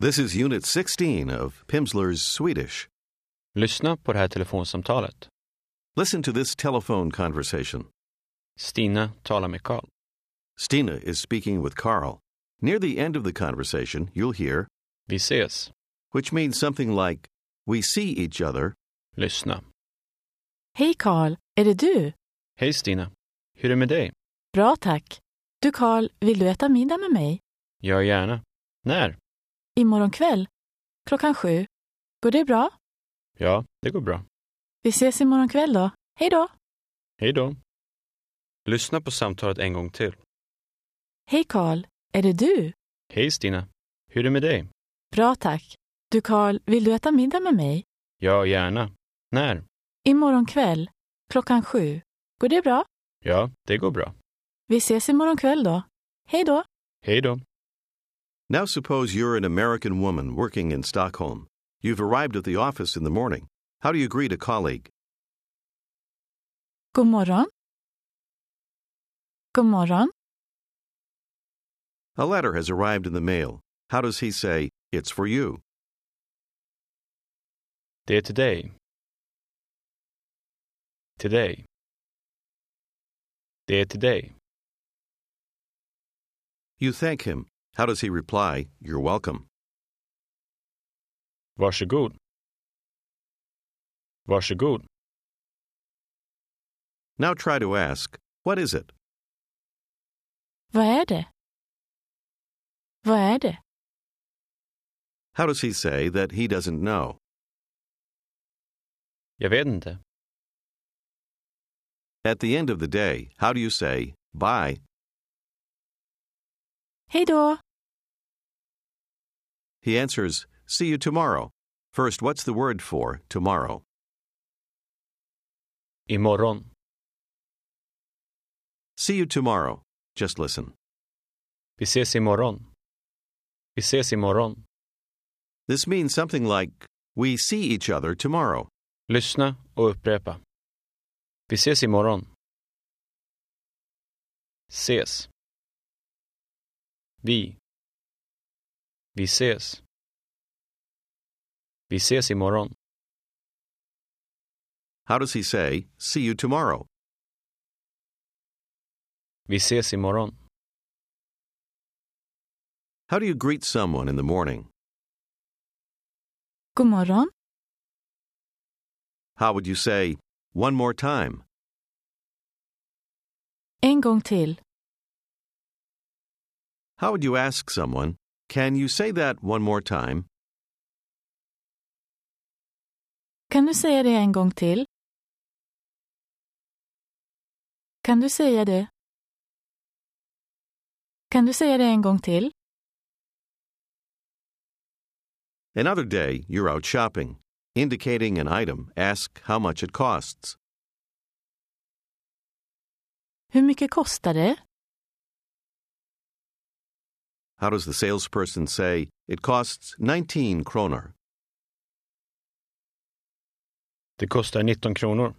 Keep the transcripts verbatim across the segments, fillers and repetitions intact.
This is Unit sixteen of Pimsleur's Swedish. Lyssna på det här telefonsamtalet. Listen to this telephone conversation. Stina talar med Carl. Stina is speaking with Carl. Near the end of the conversation, you'll hear, Vi ses. which means something like, we see each other. Lyssna. Hej Carl, är det du? Hej Stina. Hur är det med dig? Bra tack. Du Carl, vill du äta middag med mig? Gör gärna. När? Imorgon kväll? Klockan sju. Går det bra? Ja, det går bra. Vi ses imorgon kväll då. Hej då. Hej då. Lyssna på samtalet en gång till. Hej Carl, är det du? Hej Stina. Hur är det med dig? Bra tack. Du Carl, vill du äta middag med mig? Ja, gärna. När? Imorgon kväll? Klockan sju. Går det bra? Ja, det går bra. Vi ses imorgon kväll då. Hej då. Hej då. Now suppose you're an American woman working in Stockholm. You've arrived at the office in the morning. How do you greet a colleague? God morgon. God morgon. A letter has arrived in the mail. How does he say, it's for you? Det är till dig. Till dig. Det är till dig. You thank him. How does he reply, you're welcome? Varsågod. Varsågod. Now try to ask, what is it? Vad är det? Vad är det? How does he say that he doesn't know? Jag vet inte. At the end of the day, how do you say, bye? Hej då. He answers, see you tomorrow. First, what's the word for tomorrow? Imorgon. See you tomorrow. Just listen. Vi ses imorgon. Vi ses imorgon. This means something like, we see each other tomorrow. Lyssna och upprepa. Vi ses imorgon. Ses. Vi. Vi ses. Vi ses imorgon. How does he say, see you tomorrow? Vi ses imorgon. How do you greet someone in the morning? God morgon. How would you say, one more time? En gång till. How would you ask someone, can you say that one more time? Kan du säga det en gång till? Kan du säga det? Kan du säga det en gång till? Another day, you're out shopping. Indicating an item, ask how much it costs. Hur mycket kostar det? How does the salesperson say, it costs nineteen kronor? Det kostar nitton kronor.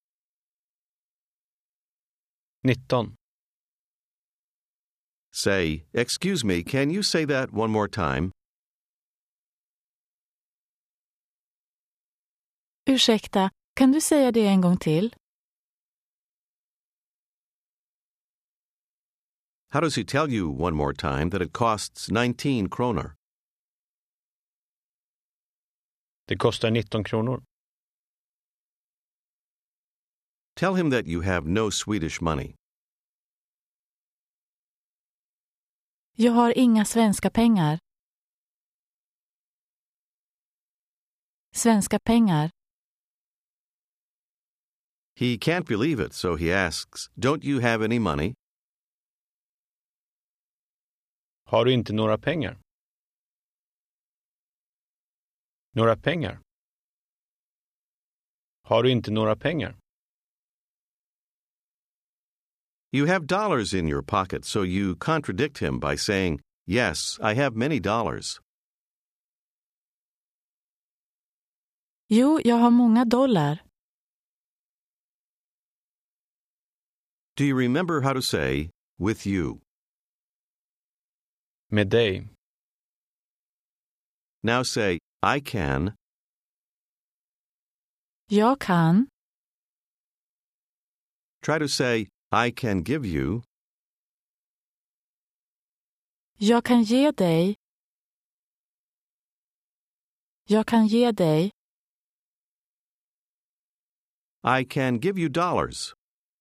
nitton. Say, excuse me, can you say that one more time? Ursäkta, kan du säga det en gång till? How does he tell you one more time that it costs nineteen kronor? Det kostar nitton kronor. Tell him that you have no Swedish money. Jag har inga svenska pengar. Svenska pengar. He can't believe it, so he asks, don't you have any money? Har du inte några pengar? Några pengar? Har du inte några pengar? You have dollars in your pocket, so you contradict him by saying, yes, I have many dollars. Jo, jag har många dollar. Do you remember how to say, with you? Med dig. Now say, I can. Jag kan. Try to say, I can give you. Jag kan ge dig. Jag kan ge dig. I can give you dollars.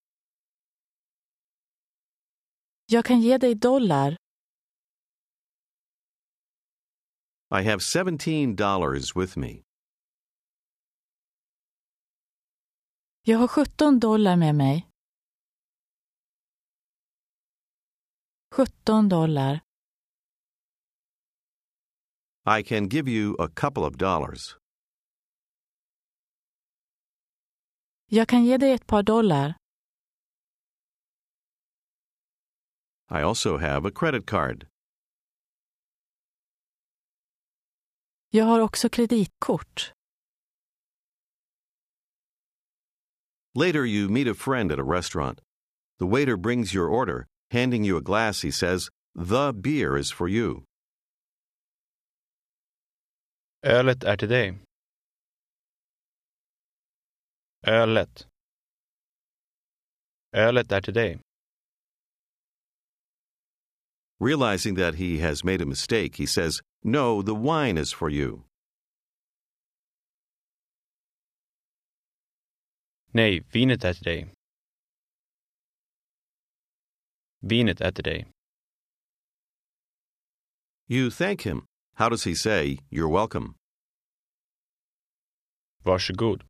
Jag kan ge dig dollar. I have seventeen dollars with me. Jag har sjutton dollar med mig. sjutton dollar. I can give you a couple of dollars. Jag kan ge dig ett par dollar. I also have a credit card. Jag har också kreditkort. Later you meet a friend at a restaurant. The waiter brings your order. Handing you a glass, he says, "The beer is for you." Ölet är till dig. Ölet. Ölet är till dig. Realizing that he has made a mistake, he says, "No, the wine is for you." Nej, vinet är till dig. Vinet är till dig. You thank him. How does he say, "You're welcome"? Varsågod.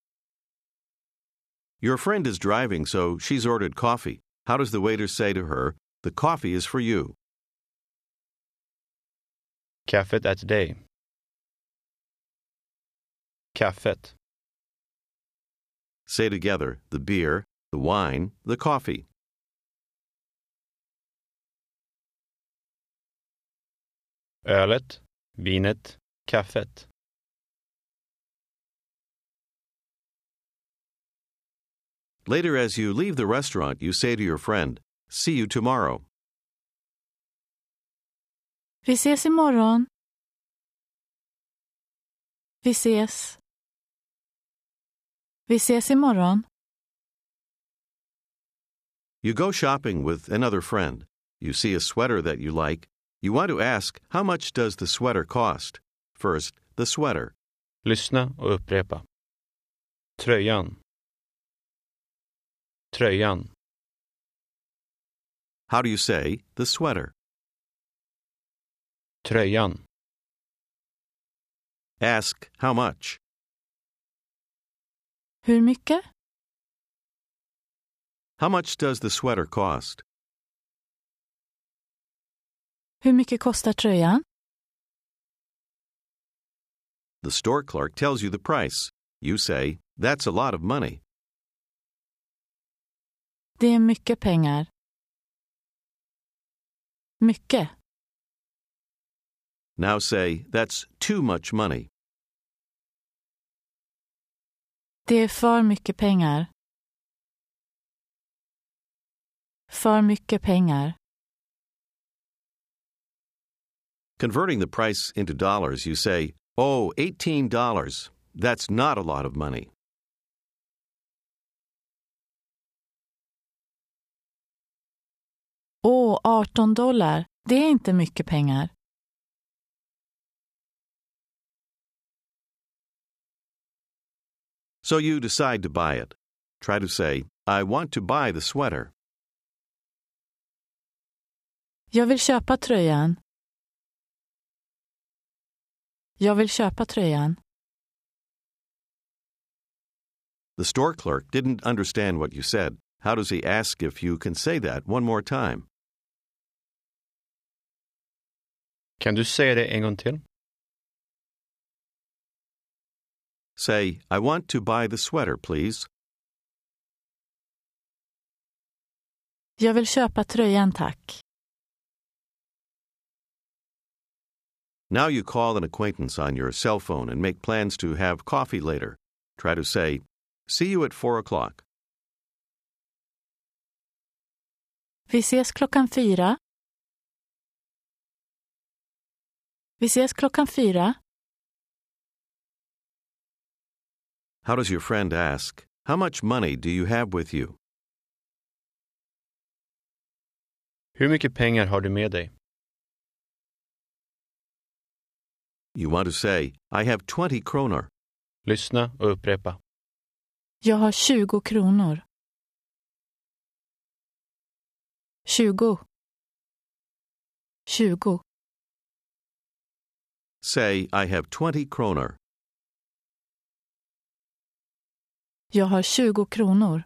Your friend is driving, so she's ordered coffee. How does the waiter say to her, "The coffee is for you"? Kaffet är till dig. Kaffet. Say together, the beer, the wine, the coffee. Ölet, vinet, kaffet. Later, as you leave the restaurant, you say to your friend, "See you tomorrow." Vi ses imorgon. Vi ses. Vi ses imorgon. You go shopping with another friend. You see a sweater that you like. You want to ask, how much does the sweater cost? First, the sweater. Lyssna och upprepa. Tröjan. Tröjan. How do you say the sweater? Tröjan. Ask, how much? Hur mycket? How much does the sweater cost? Hur mycket kostar tröjan? The store clerk tells you the price. You say, "That's a lot of money." Det är mycket pengar. Mycket. Now say, "That's too much money." Det är för mycket pengar. För mycket pengar. Converting the price into dollars, you say, "Oh, eighteen dollars. That's not a lot of money." Åh, arton dollar. Det är inte mycket pengar. So you decide to buy it. Try to say, "I want to buy the sweater." Jag vill köpa tröjan. Jag vill köpa tröjan. The store clerk didn't understand what you said. How does he ask if you can say that one more time? Kan du säga det en gång till? Say, "I want to buy the sweater, please." Jag vill köpa tröjan, tack. Now you call an acquaintance on your cell phone and make plans to have coffee later. Try to say, "See you at four o'clock." Vi ses klockan fyra. Vi ses klockan fyra. How does your friend ask, how much money do you have with you? Hur mycket pengar har du med dig? You want to say, I have twenty kronor. Lyssna och upprepa. Jag har tjugo kronor. Tjugo. Tjugo. Say, I have twenty kronor. Jag har tjugo kronor.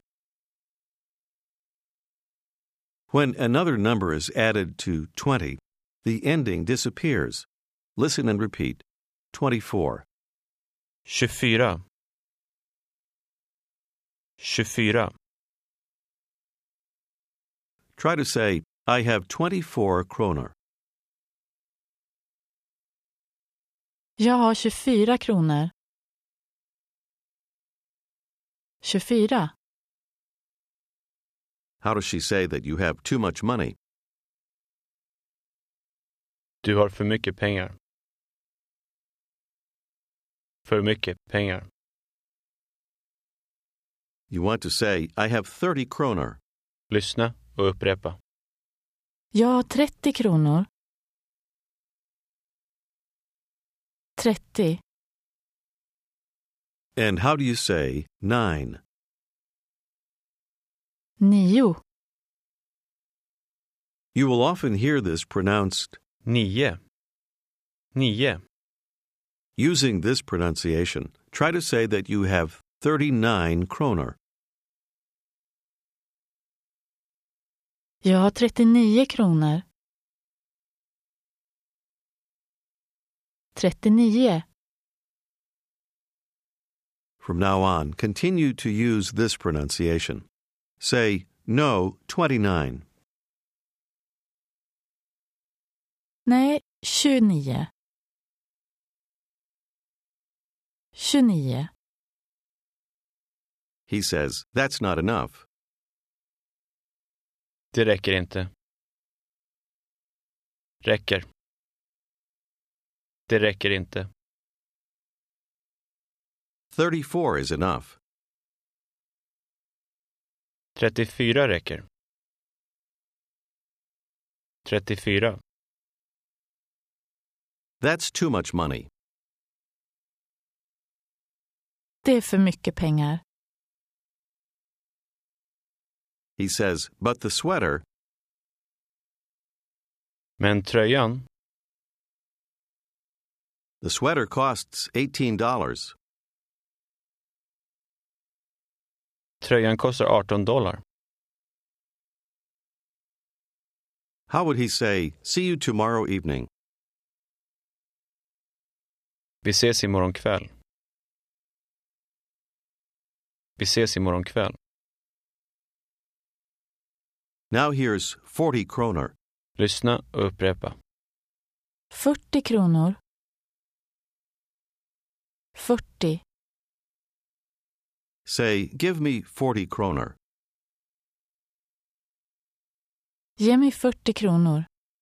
When another number is added to twenty, the ending disappears. Listen and repeat. twenty-four. tjugofyra. tjugofyra. Try to say, I have twenty-four kronor. Jag har tjugofyra kronor. tjugofyra. How does she say that you have too much money? Du har för mycket pengar. För mycket pengar. You want to say, I have thirty kronor. Lyssna och upprepa. Jag har trettio kronor. trettio. And how do you say nine? Nio. You will often hear this pronounced. Nio. Nio. Using this pronunciation, try to say that you have thirty-nine kronor. Jag har trettionio kronor. trettionio. From now on, continue to use this pronunciation. Say, no, twenty-nine. Nej, tjugonio. tjugonio. He says, that's not enough. Det räcker inte. Räcker. Det räcker inte. thirty-four is enough. trettiofyra räcker. trettiofyra. That's too much money. Det är för mycket pengar. He says, but the sweater. Men tröjan, The sweater costs eighteen dollars. tröjan kostar arton dollar. How would he say, see you tomorrow evening? Vi ses imorgon kväll. Vi ses imorgon kväll. Now here's forty kronor. Lyssna och upprepa. fyrtio kronor. fyrtio. Say, give me forty kronor. Ge mig fyrtio kronor.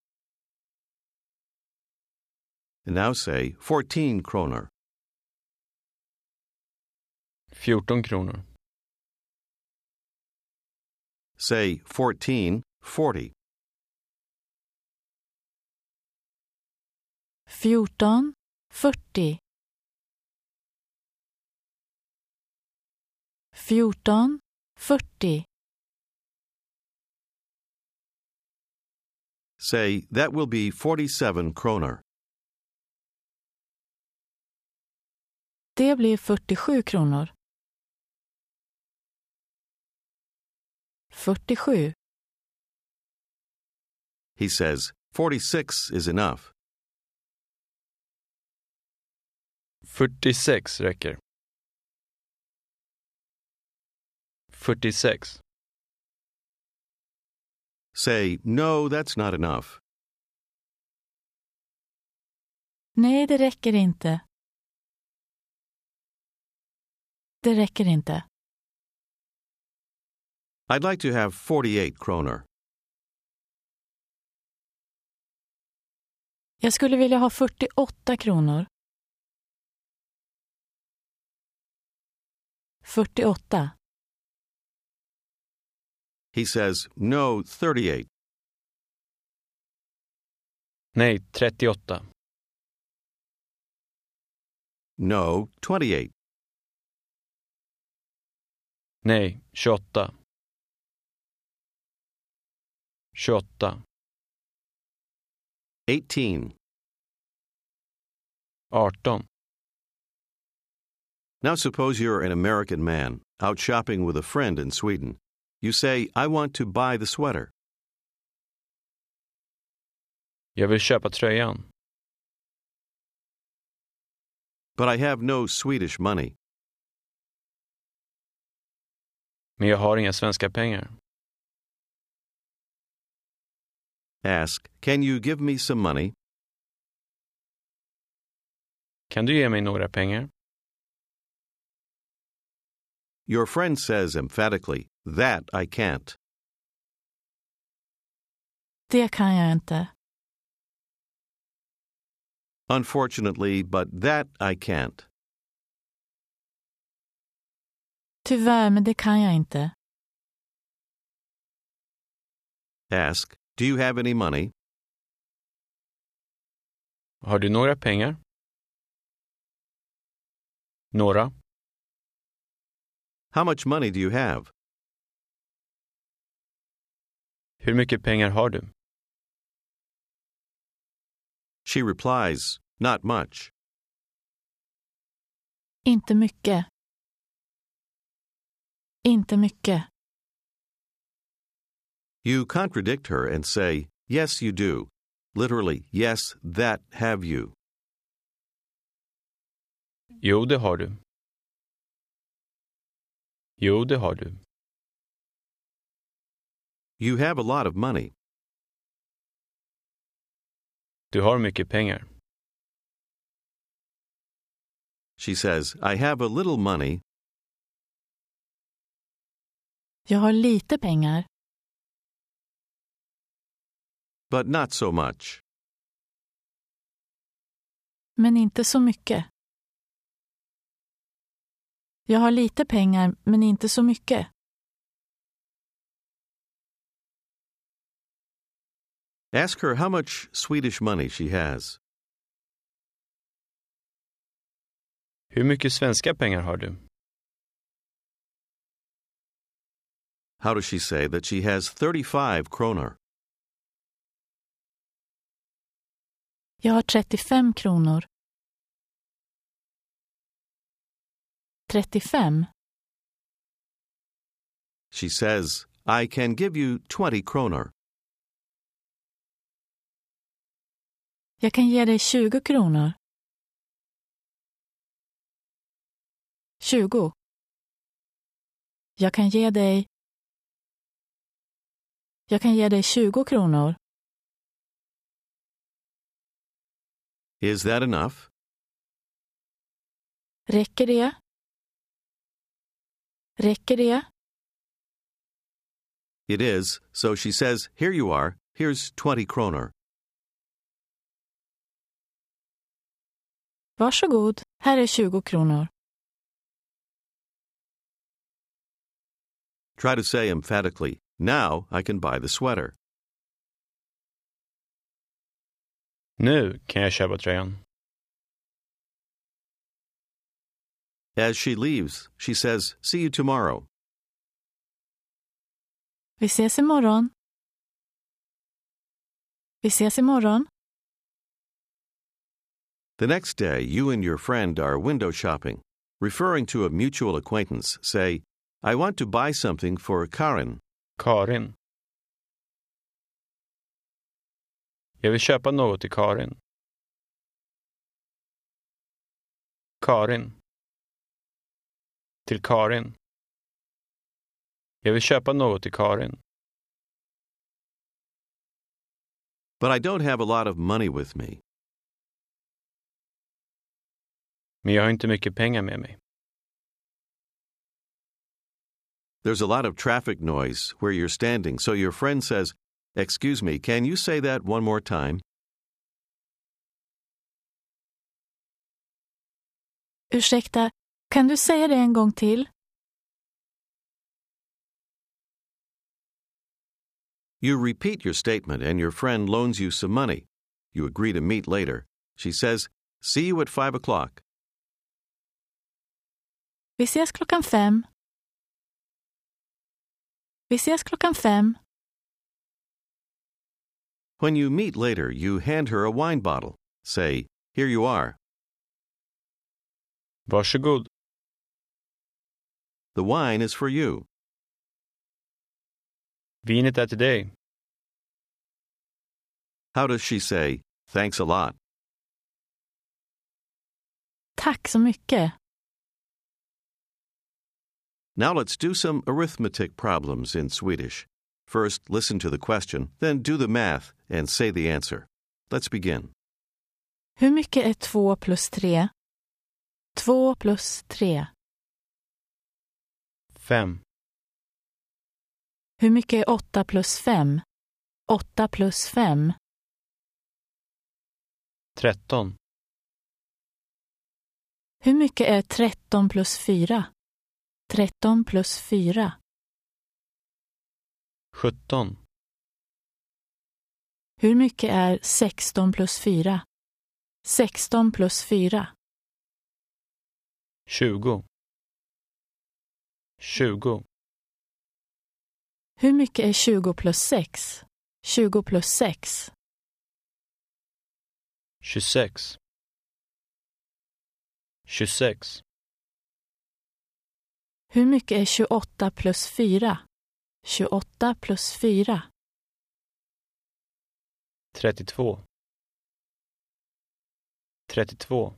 And now say, fourteen kronor. fjorton kronor. Say, fourteen, forty. fjorton, fyrtio. fjorton, fyrtio. Say, that will be forty-seven kronor. Det blir fyrtiosju kronor. fyrtiosju. He says, forty-six is enough. fyrtiosex räcker. fyrtiosex. Say, no, that's not enough. Nej, det räcker inte. Det räcker inte. I'd like to have forty-eight kronor. Jag skulle vilja ha fyrtioåtta kronor. fyrtioåtta. He says, no, thirty-eight. Nej, trettioåtta. No, twenty-eight. Nej, tjugoåtta. tjugoåtta. eighteen. arton. Now suppose you're an American man out shopping with a friend in Sweden. You say, I want to buy the sweater. Jag vill köpa tröjan. But I have no Swedish money. Men jag har inga svenska pengar. Ask, can you give me some money? Kan du ge mig några pengar? Your friend says emphatically, that I can't. Det kan jag inte. Unfortunately, but that I can't. Tyvärr, men det kan jag inte. Ask, do you have any money? Har du några pengar? Några? How much money do you have? Hur mycket pengar har du? She replies, not much. Inte mycket. Inte mycket. You contradict her and say, yes, you do. Literally, yes, that have you. Jo, det har du. Jo, det har du. You have a lot of money. Du har mycket pengar. She says, I have a little money. Jag har lite pengar. But not so much. Men inte så mycket. Jag har lite pengar, men inte så mycket. Ask her how much Swedish money she has. Hur mycket svenska pengar har du? How does she say that she has thirty-five kronor? Jag har trettiofem kronor. trettiofem. She says, I can give you twenty kronor. Jag kan ge dig tjugo kronor. tjugo. Jag kan ge dig... Jag kan ge dig tjugo kronor. Is that enough? Räcker det? Räcker det? It is, so she says, here you are, here's twenty kronor. Varsågod, här är tjugo kronor. Try to say emphatically, now I can buy the sweater. Nu kan jag köpa tröjan. As she leaves, she says, see you tomorrow. Vi ses imorgon. Vi ses imorgon. The next day, you and your friend are window shopping. Referring to a mutual acquaintance, say, I want to buy something for Karin. Karin. Jag vill köpa något till Karin. Karin. Till Karin. Jag vill köpa något till Karin. But I don't have a lot of money with me. Men jag har inte mycket pengar med mig. There's a lot of traffic noise where you're standing, so your friend says, excuse me, can you say that one more time? Ursäkta, kan du säga det en gång till? You repeat your statement and your friend loans you some money. You agree to meet later. She says, "See you at five o'clock." Vi ses klockan fem. Vi ses klockan fem. When you meet later, you hand her a wine bottle. Say, "Here you are." Varsågod. The wine is for you. Vinet är till dig. How does she say, "Thanks a lot"? Tack så mycket. Now let's do some arithmetic problems in Swedish. First, listen to the question, then do the math and say the answer. Let's begin. Hur mycket är två plus tre? Två plus tre. Fem. Hur mycket är åtta plus fem? Åtta plus fem. Tretton. Hur mycket är tretton plus fyra? Tretton plus fyra. Sjutton. Hur mycket är sexton plus fyra? Sexton plus fyra. Tjugo. Tjugo. Hur mycket är tjugo plus sex? Tjugo plus sex. Tjugosex. Tjugosex. Hur mycket är tjugoåtta plus fyra? Tjugoåtta plus fyra. Trettiotvå. Trettiotvå.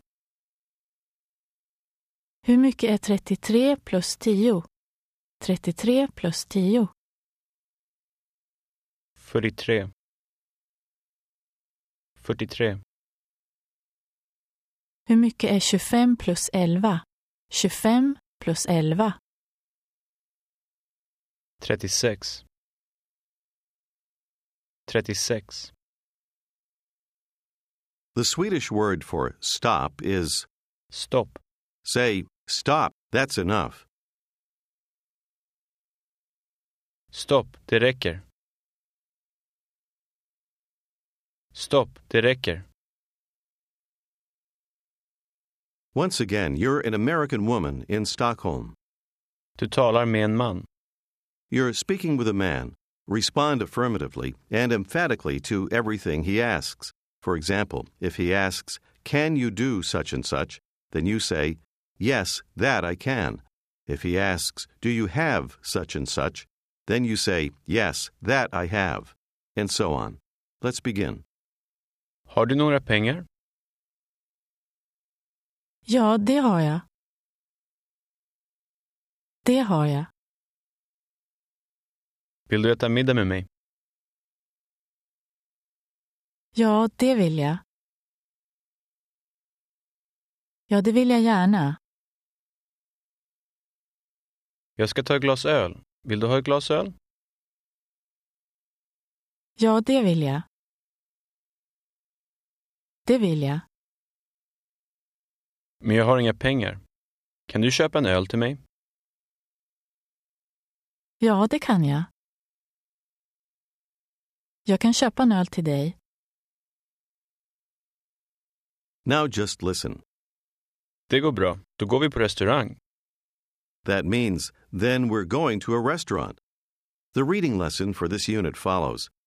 Hur mycket är trettiotre plus tio? Trettiotre plus tio. Fyrtiotre. Fyrtiotre. Hur mycket är tjugofem plus elva? Tjugofem plus elva. Trettiosex. Trettiosex. The Swedish word for stop is Stopp. say, "Stop, that's enough." Stopp, det räcker. Stopp, det räcker. Once again, you're an American woman in Stockholm. Du talar med en man. You're speaking with a man. Respond affirmatively and emphatically to everything he asks. For example, if he asks, "Can you do such and such?" then you say, "Yes, that I can." If he asks, "Do you have such and such?" then you say, "Yes, that I have." And so on. Let's begin. Har du några pengar? Ja, det har jag. Det har jag. Vill du äta middag med mig? Ja, det vill jag. Ja, det vill jag gärna. Jag ska ta ett glas öl. Vill du ha ett glas öl? Ja, det vill jag. Det vill jag. Men jag har inga pengar. Kan du köpa en öl till mig? Ja, det kan jag. Jag kan köpa en öl till dig. Now just listen. Det går bra. Då går vi på restaurang. That means, then we're going to a restaurant. The reading lesson for this unit follows.